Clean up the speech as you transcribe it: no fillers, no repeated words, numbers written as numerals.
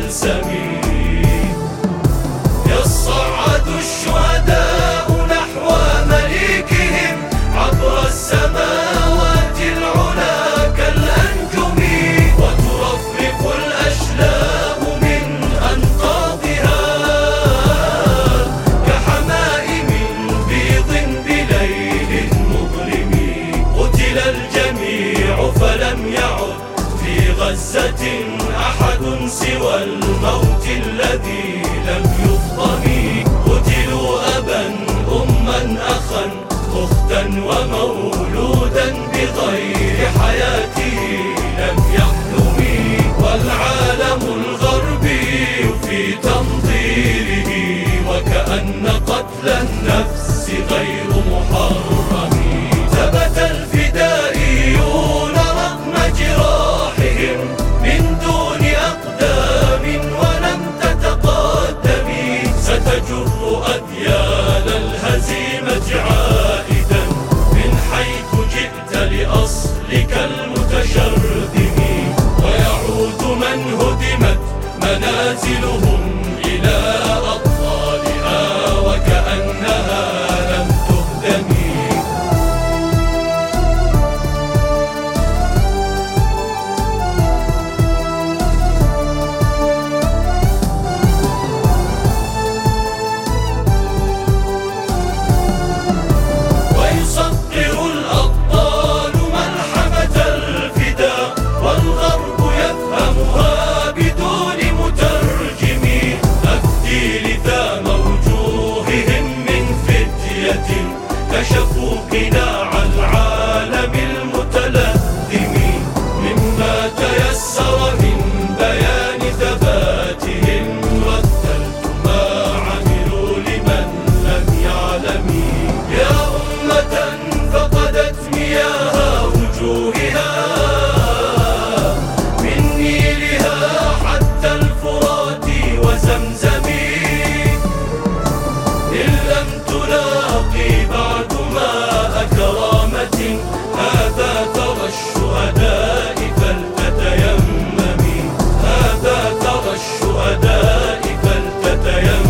فالسمي. يصعد الشهداء نحو مليكهم عبر السماوات العلا كالأنجم، وترفرف الأشلاء من أنقاضها كحمائم بيض بليل مظلم. قتل الجميع فلم يعد في غزة أحد سوى الموت الذي لم يفطم. قتلوا أبا أما أخا أختا ومولودا بغير حياته لم يحلم. والعالم الغربي في تنظيره وكأن قتل النفس غير محرم. ثبت الفدائيون رغم جراحهم من دون أقدام ولم تتقدم. ستجر أديان الهزيمة عائدا من حيث جئت لأصلك المتشرذم. ويعود من هدمت منازلهم إلى أطفالها وكأنها لم تهدم. كشفوا قناع العالم المتلثم مما تيسر من بيان ثباتهم. رتلت ما عملوا لمن لم يعلم. يا أمة فقدت مياه وجوهها من نيلها حتى الفرات وزمزم. إن لم تلاقي بعد كرامة هذا ترى الشهداء فلتتيممي. هذا ترى الشهداء فلتتيممي.